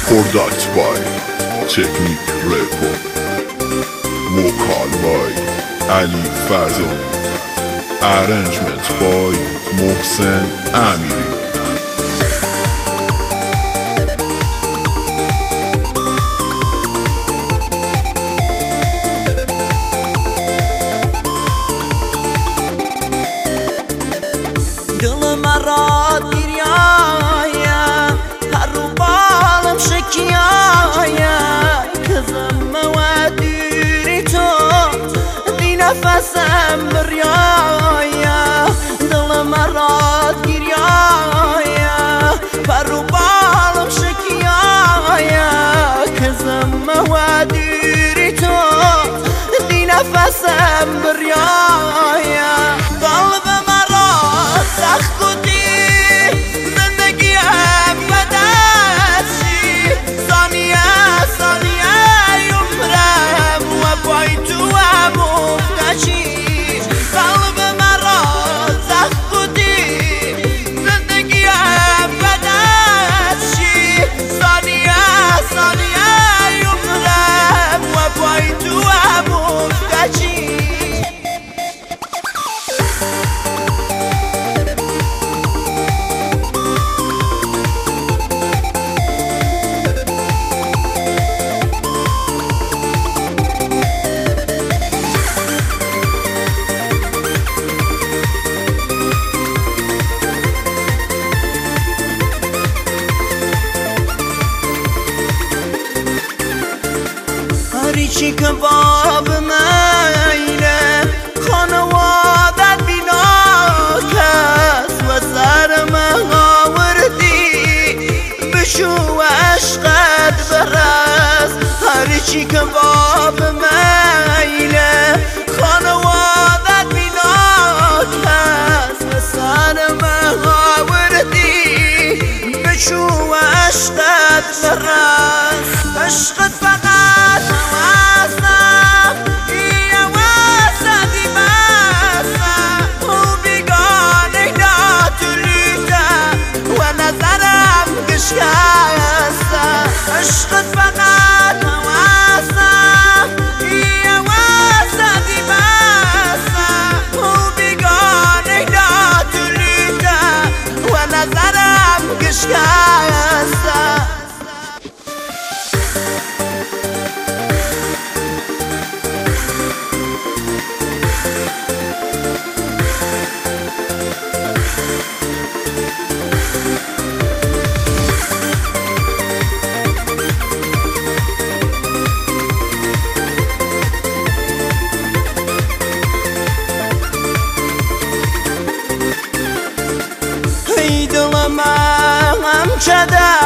Product by Technique Record. Vocal by Ali Fazoli. Arrangement by Mohsen Amiri. دل مرا دیریایه هر رو بالم شکیایه کزم و دیری تو دی نفسم بریایه دل مرا دیریایه هر رو بالم شکیایه کزم و دیری تو دی نفسم بریایه قلبم سخت بودی زندگیم بدستی ثانیه ثانیه عمرم و پای تو هم افتشی قلب مرا سخت بودی زندگیم بدستی ثانیه ثانیه عمرم و پای تو هم افتشی هرچی که باب مینه خانوادت بینا کس و سر من آوردی بشو عشقت برس هرچی که باب مینه خانوادت بینا کس و سر من آوردی بشو عشقت برس عشقت فقط عشقت فقط مواسم یه واسدی بسم و بیگانه ناتولیده و نظرم گشکسته دلم هم چده